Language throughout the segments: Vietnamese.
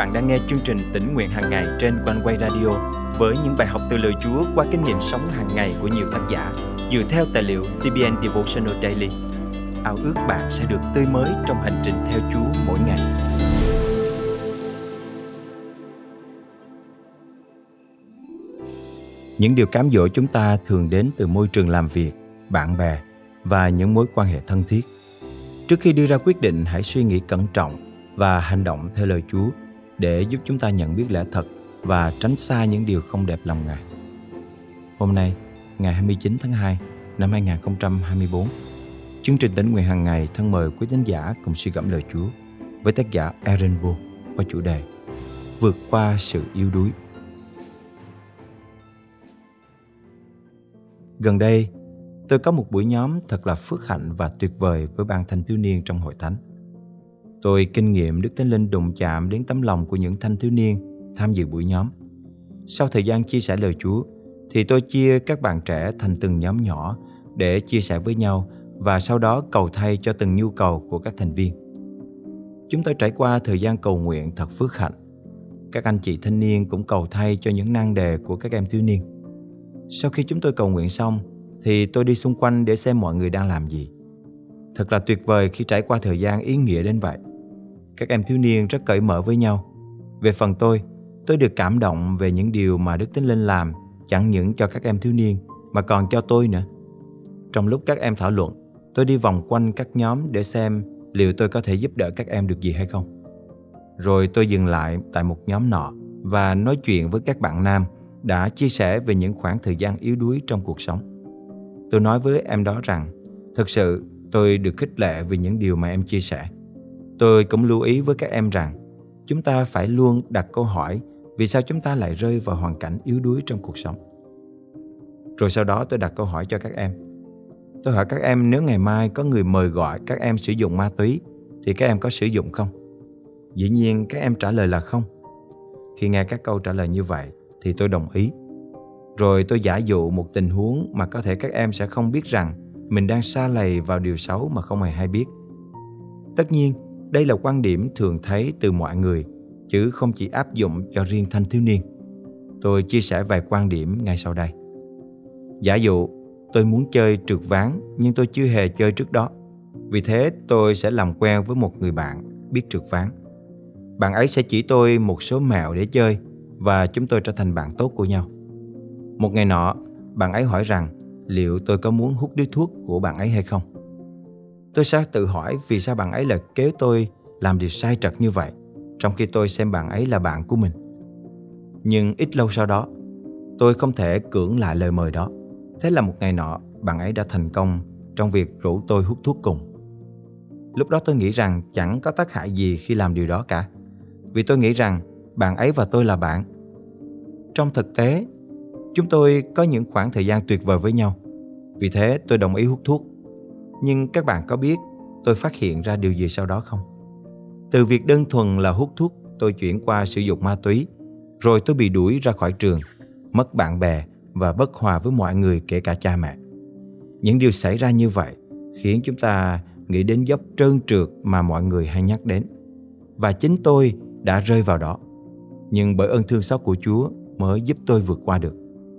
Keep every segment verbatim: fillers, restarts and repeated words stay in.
bạn đang nghe chương trình Tỉnh Nguyện Hàng Ngày trên Quanh Quay Radio với những bài học từ lời Chúa qua kinh nghiệm sống hàng ngày của nhiều tác giả dựa theo tài liệu xê bê en Devotional Daily. Ao ước bạn sẽ được tươi mới trong hành trình theo Chúa mỗi ngày. Những điều cám dỗ chúng ta thường đến từ môi trường làm việc, bạn bè và những mối quan hệ thân thiết. Trước khi đưa ra quyết định, hãy suy nghĩ cẩn trọng và hành động theo lời Chúa để giúp chúng ta nhận biết lẽ thật và tránh xa những điều không đẹp lòng Ngài. Hôm nay, ngày hai mươi chín tháng hai năm hai nghìn không trăm hai mươi tư, chương trình Tỉnh Nguyện Hàng Ngày thân mời quý thính giả cùng suy gẫm lời Chúa với tác giả Aaron Bull qua chủ đề Vượt qua sự yếu đuối. Gần đây, tôi có một buổi nhóm thật là phước hạnh và tuyệt vời với ban thanh thiếu niên trong hội thánh. Tôi kinh nghiệm Đức Thánh Linh đụng chạm đến tấm lòng của những thanh thiếu niên tham dự buổi nhóm. Sau thời gian chia sẻ lời Chúa, thì tôi chia các bạn trẻ thành từng nhóm nhỏ để chia sẻ với nhau và sau đó cầu thay cho từng nhu cầu của các thành viên. Chúng tôi trải qua thời gian cầu nguyện thật phước hạnh. Các anh chị thanh niên cũng cầu thay cho những nan đề của các em thiếu niên. Sau khi chúng tôi cầu nguyện xong, thì tôi đi xung quanh để xem mọi người đang làm gì. Thật là tuyệt vời khi trải qua thời gian ý nghĩa đến vậy. Các em thiếu niên rất cởi mở với nhau. Về phần tôi, tôi được cảm động về những điều mà Đức Thánh Linh làm, chẳng những cho các em thiếu niên, mà còn cho tôi nữa. Trong lúc các em thảo luận, tôi đi vòng quanh các nhóm để xem liệu tôi có thể giúp đỡ các em được gì hay không. Rồi tôi dừng lại tại một nhóm nọ và nói chuyện với các bạn nam đã chia sẻ về những khoảng thời gian yếu đuối trong cuộc sống. Tôi nói với em đó rằng, thực sự tôi được khích lệ vì những điều mà em chia sẻ. Tôi cũng lưu ý với các em rằng, chúng ta phải luôn đặt câu hỏi vì sao chúng ta lại rơi vào hoàn cảnh yếu đuối trong cuộc sống. Rồi sau đó tôi đặt câu hỏi cho các em. Tôi hỏi các em nếu ngày mai có người mời gọi các em sử dụng ma túy thì các em có sử dụng không? Dĩ nhiên các em trả lời là không. Khi nghe các câu trả lời như vậy thì tôi đồng ý. Rồi tôi giả dụ một tình huống mà có thể các em sẽ không biết rằng mình đang sa lầy vào điều xấu mà không hề hay biết. Tất nhiên, đây là quan điểm thường thấy từ mọi người, chứ không chỉ áp dụng cho riêng thanh thiếu niên. Tôi chia sẻ vài quan điểm ngay sau đây. Giả dụ, tôi muốn chơi trượt ván nhưng tôi chưa hề chơi trước đó. Vì thế, tôi sẽ làm quen với một người bạn biết trượt ván. Bạn ấy sẽ chỉ tôi một số mẹo để chơi và chúng tôi trở thành bạn tốt của nhau. Một ngày nọ, bạn ấy hỏi rằng liệu tôi có muốn hút điếu thuốc của bạn ấy hay không. Tôi sẽ tự hỏi vì sao bạn ấy lại kéo tôi làm điều sai trật như vậy, trong khi tôi xem bạn ấy là bạn của mình. Nhưng ít lâu sau đó, tôi không thể cưỡng lại lời mời đó. Thế là một ngày nọ, bạn ấy đã thành công trong việc rủ tôi hút thuốc cùng. Lúc đó tôi nghĩ rằng chẳng có tác hại gì khi làm điều đó cả, vì tôi nghĩ rằng bạn ấy và tôi là bạn. Trong thực tế, chúng tôi có những khoảng thời gian tuyệt vời với nhau. Vì thế tôi đồng ý hút thuốc. Nhưng các bạn có biết tôi phát hiện ra điều gì sau đó không? Từ việc đơn thuần là hút thuốc, tôi chuyển qua sử dụng ma túy. Rồi tôi bị đuổi ra khỏi trường, mất bạn bè và bất hòa với mọi người, kể cả cha mẹ. Những điều xảy ra như vậy khiến chúng ta nghĩ đến dốc trơn trượt mà mọi người hay nhắc đến. Và chính tôi đã rơi vào đó. Nhưng bởi ơn thương xót của Chúa mới giúp tôi vượt qua được.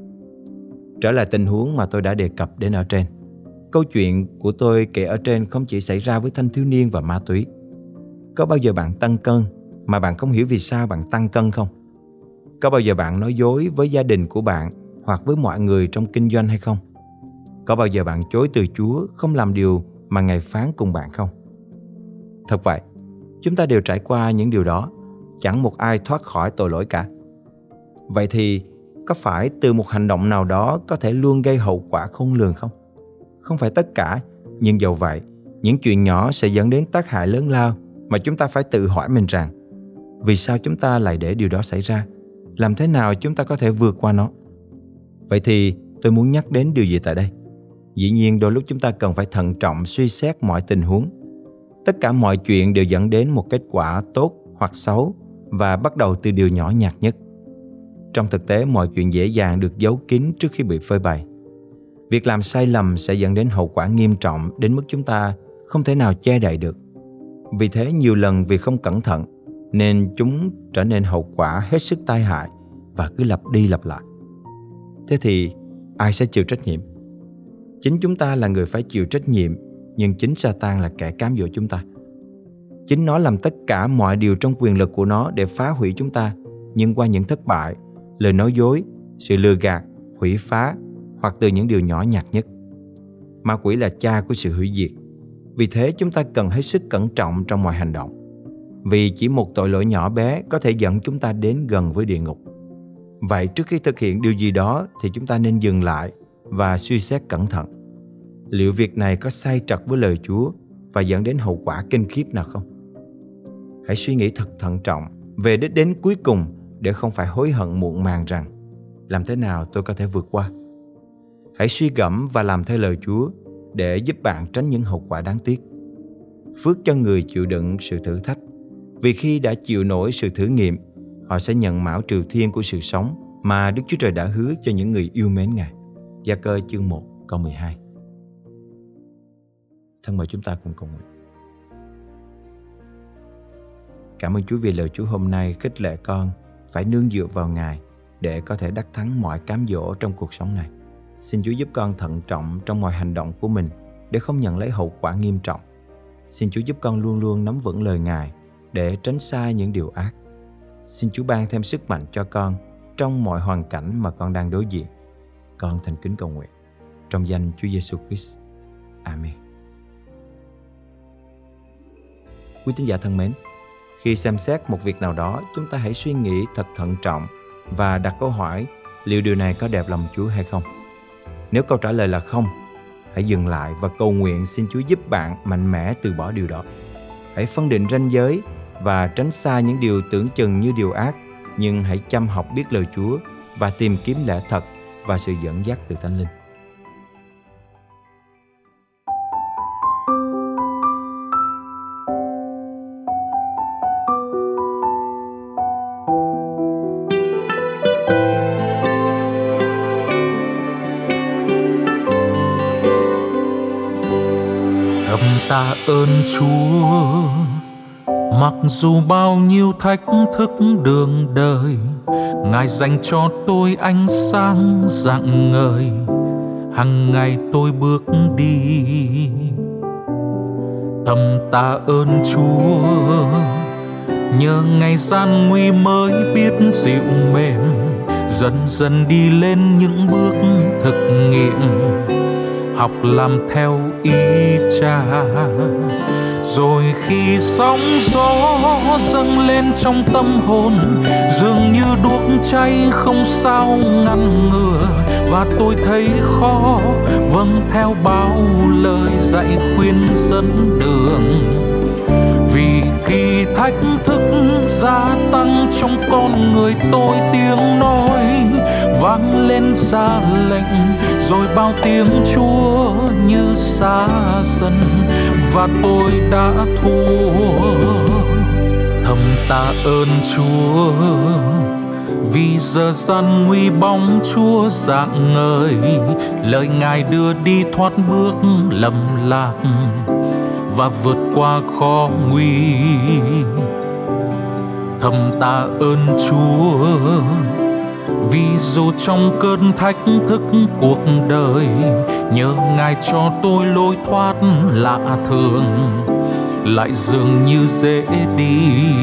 Trở lại tình huống mà tôi đã đề cập đến ở trên. Câu chuyện của tôi kể ở trên không chỉ xảy ra với thanh thiếu niên và ma túy. Có bao giờ bạn tăng cân mà bạn không hiểu vì sao bạn tăng cân không? Có bao giờ bạn nói dối với gia đình của bạn hoặc với mọi người trong kinh doanh hay không? Có bao giờ bạn chối từ Chúa không làm điều mà Ngài phán cùng bạn không? Thật vậy, chúng ta đều trải qua những điều đó. Chẳng một ai thoát khỏi tội lỗi cả. Vậy thì có phải từ một hành động nào đó có thể luôn gây hậu quả khôn lường không? Không phải tất cả, nhưng dầu vậy, những chuyện nhỏ sẽ dẫn đến tác hại lớn lao mà chúng ta phải tự hỏi mình rằng vì sao chúng ta lại để điều đó xảy ra? Làm thế nào chúng ta có thể vượt qua nó? Vậy thì tôi muốn nhắc đến điều gì tại đây? Dĩ nhiên đôi lúc chúng ta cần phải thận trọng suy xét mọi tình huống. Tất cả mọi chuyện đều dẫn đến một kết quả tốt hoặc xấu và bắt đầu từ điều nhỏ nhặt nhất. Trong thực tế, mọi chuyện dễ dàng được giấu kín trước khi bị phơi bày. Việc làm sai lầm sẽ dẫn đến hậu quả nghiêm trọng đến mức chúng ta không thể nào che đậy được. Vì thế nhiều lần vì không cẩn thận nên chúng trở nên hậu quả hết sức tai hại và cứ lặp đi lặp lại. Thế thì ai sẽ chịu trách nhiệm? Chính chúng ta là người phải chịu trách nhiệm, nhưng chính Sa-tan là kẻ cám dỗ chúng ta. Chính nó làm tất cả mọi điều trong quyền lực của nó để phá hủy chúng ta, nhưng qua những thất bại, lời nói dối, sự lừa gạt, hủy phá hoặc từ những điều nhỏ nhặt nhất. Ma quỷ là cha của sự hủy diệt. Vì thế chúng ta cần hết sức cẩn trọng trong mọi hành động. Vì chỉ một tội lỗi nhỏ bé có thể dẫn chúng ta đến gần với địa ngục. Vậy trước khi thực hiện điều gì đó thì chúng ta nên dừng lại và suy xét cẩn thận. Liệu việc này có sai trật với lời Chúa và dẫn đến hậu quả kinh khiếp nào không? Hãy suy nghĩ thật thận trọng về đích đến cuối cùng để không phải hối hận muộn màng rằng làm thế nào tôi có thể vượt qua. Hãy suy gẫm và làm theo lời Chúa để giúp bạn tránh những hậu quả đáng tiếc. Phước cho người chịu đựng sự thử thách, vì khi đã chịu nổi sự thử nghiệm, họ sẽ nhận mão triều thiên của sự sống mà Đức Chúa Trời đã hứa cho những người yêu mến Ngài. Gia-cơ chương một câu mười hai. Thân mời chúng ta cùng cầu nguyện. Cảm ơn Chúa vì lời Chúa hôm nay khích lệ con phải nương dựa vào Ngài để có thể đắc thắng mọi cám dỗ trong cuộc sống này. Xin Chúa giúp con thận trọng trong mọi hành động của mình để không nhận lấy hậu quả nghiêm trọng. Xin Chúa giúp con luôn luôn nắm vững lời Ngài để tránh xa những điều ác. Xin Chúa ban thêm sức mạnh cho con trong mọi hoàn cảnh mà con đang đối diện. Con thành kính cầu nguyện trong danh Chúa Giêsu Christ. Amen. Quý tín giả thân mến, khi xem xét một việc nào đó, chúng ta hãy suy nghĩ thật thận trọng và đặt câu hỏi liệu điều này có đẹp lòng Chúa hay không. Nếu câu trả lời là không, hãy dừng lại và cầu nguyện xin Chúa giúp bạn mạnh mẽ từ bỏ điều đó. Hãy phân định ranh giới và tránh xa những điều tưởng chừng như điều ác, nhưng hãy chăm học biết lời Chúa và tìm kiếm lẽ thật và sự dẫn dắt từ Thánh Linh. Thầm tạ ơn Chúa, mặc dù bao nhiêu thách thức đường đời, Ngài dành cho tôi ánh sáng rạng ngời, hằng ngày tôi bước đi. Thầm tạ ơn Chúa, nhờ ngày gian nguy mới biết dịu mềm, dần dần đi lên những bước thực nghiệm, học làm theo ý Cha. Rồi khi sóng gió dâng lên trong tâm hồn, dường như đuốc cháy không sao ngăn ngừa, và tôi thấy khó vâng theo bao lời dạy khuyên dẫn đường. Vì khi thách thức gia tăng trong con người tôi, tiếng nói vang lên ra lệnh, rồi bao tiếng Chúa như xa dần, và tôi đã thua. Thầm tạ ơn Chúa, vì giờ gian nguy bóng Chúa rạng ngời, lời Ngài đưa đi thoát bước lầm lạc và vượt qua khó nguy. Thầm tạ ơn Chúa, vì dù trong cơn thách thức cuộc đời, nhờ Ngài cho tôi lối thoát lạ thường, lại dường như dễ đi.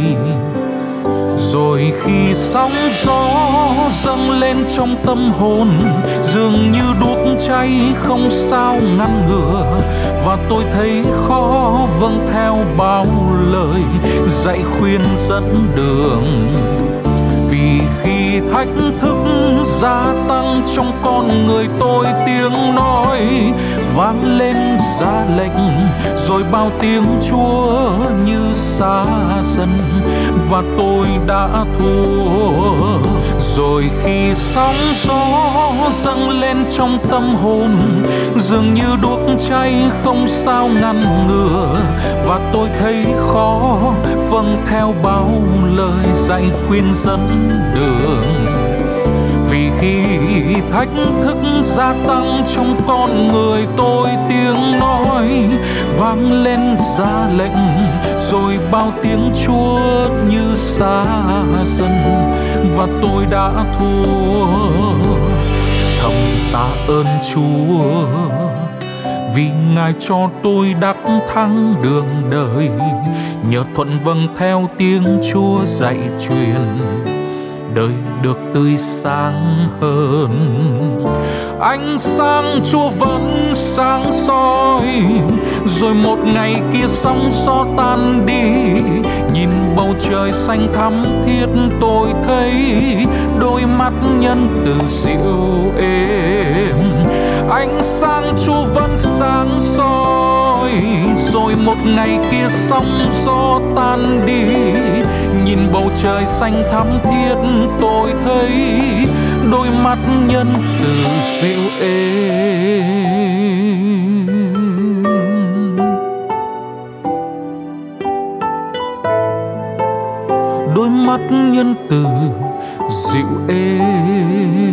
Rồi khi sóng gió dâng lên trong tâm hồn, dường như đuốc cháy không sao ngăn ngừa, và tôi thấy khó vâng theo bao lời dạy khuyên dẫn đường. Vì khi thách thức gia tăng trong con người tôi, tiếng nói vang lên ra lệnh, rồi bao tiếng Chúa như xa dần, và tôi đã thua. Rồi khi sóng gió dâng lên trong tâm hồn, dường như đuốc cháy không sao ngăn ngừa, và tôi thấy khó vâng theo bao lời dạy khuyên dẫn đường. Vì khi thách thức gia tăng trong con người tôi, tiếng nói vang lên ra lệnh, rồi bao tiếng Chúa như xa dần và tôi đã thua. Thầm tạ ơn Chúa vì Ngài cho tôi đắc thắng đường đời, nhờ thuận vâng theo tiếng Chúa dạy truyền, đời được tươi sáng hơn. Ánh sáng Chúa vẫn sáng soi, rồi một ngày kia sóng gió tan đi, nhìn bầu trời xanh thắm thiết tôi thấy đôi mắt nhân từ dịu êm. Ánh sáng Chúa vẫn sáng soi, rồi một ngày kia sóng gió tan đi, nhìn bầu trời xanh thắm thiết tôi thấy đôi mắt nhân từ dịu êm. Đôi mắt nhân từ dịu êm.